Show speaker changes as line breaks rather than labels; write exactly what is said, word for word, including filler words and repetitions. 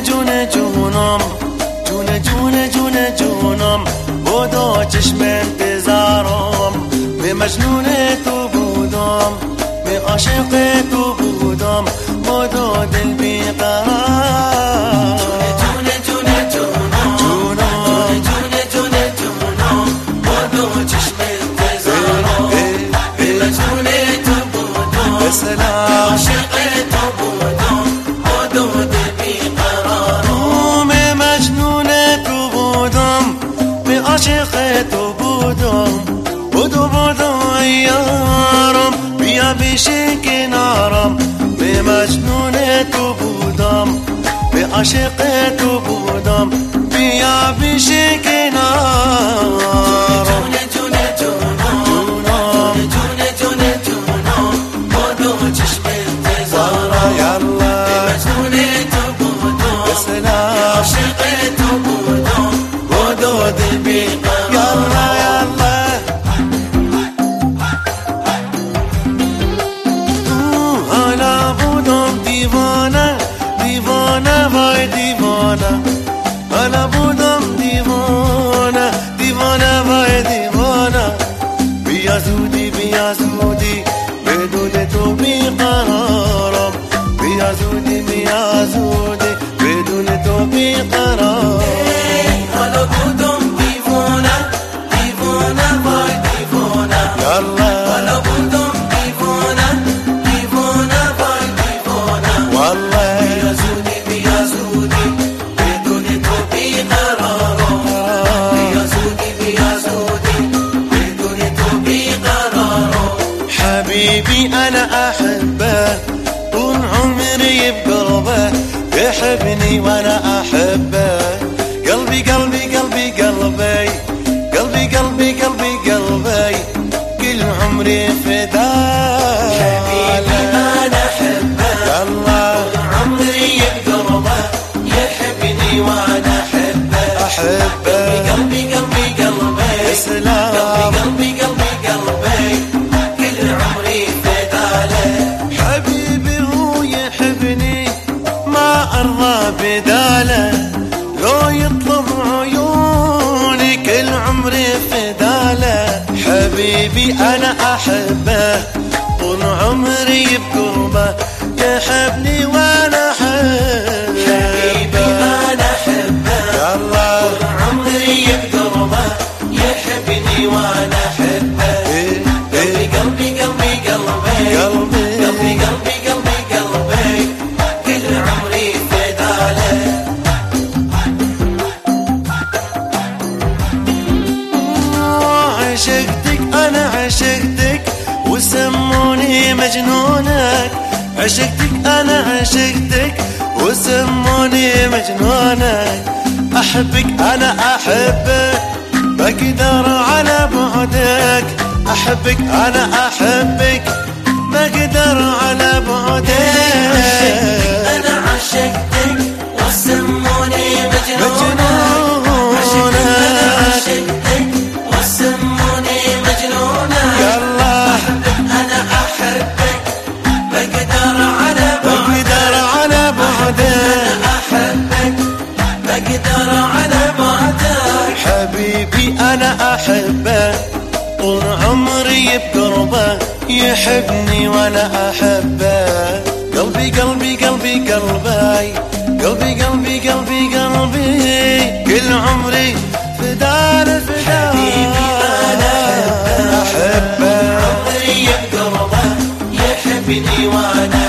جون جونم جون جون جون جونم بودو چشم انتظارم می مجنون تو بودم می عاشق تو بودم بودو دل بی قرار جون جون جونم جونم جون جون جونم بودو چشم انتظارم می مجنون تو بودم بسلام عاشق تو بودم بودو دل بی قرار می مجنون تو بودم می عاشق تو بودم بودو بودو یارم بیا بیش کنارم می مجنون تو بودم می عاشق تو بودم بیا بیش کنارم جون جون جونم جون جون جونم بودو چشم انتظارم یالا می مجنون تو بودم بسلام عاشق تو بودم بودو دل بی قرار أنا بودم دیوانه دیوانه وای دیوانه بیا زودی بیا زودی بدون تو بیقرارم بیا زودی بیا زودی بدون تو بیقرار أنا بودم دیوانه دیوانه وای دیوانه یالا أنا بودم دیوانه دیوانه وای دیوانه والله بیا زودی بیا زودی حبيبي أنا أحبه طول عمري بقلبه يحبني وأنا أحبه قلبي قلبي قلبي قلبي قلبي قلبي قلبي قلبي كل عمري فداه حبيبي أنا أحبه طول عمري بقلبه يحبني وأنا أحبه أحبه قلبي قلبي قلبي سلام قلبي قلبي قلبي قلبي كل عمري فداله حبيبي هو يحبني ما أرضى بداله لو يطلب عيوني كل عمري فداله حبيبي أنا أحبه طول عمري بقربه يحبني وأنا أحبه حبيبي أنا أحبه طول عمري بقربه يحبني وأنا أحبه قلبي قلبي قلبي قلبي قلبي قلبي قلبي قلبي قلبي كل عمري فداله عشقتك أنا عشقتك وسموني مجنونك عشقتك أنا عشقتك وسموني مجنونك أحبك أنا أحبك بقدر على بعدك أحبك أنا أحبك بقدر على بعدك أنا عشقتك وسموني مجنونك عشقتك وسموني مجنونك يلا أحبك أنا أحبك بقدر على بقدر على بعدك أحبك بقدر على بعدك حبيبي أنا أحبه طول عمري بقربه يحبني وأنا أحبه قلبي قلبي قلبي قلبي قلبي قلبي قلبي قلبي كل عمري فداله فداله حبيبي أنا أحبه أحبه عمري بقربه يحبني وأنا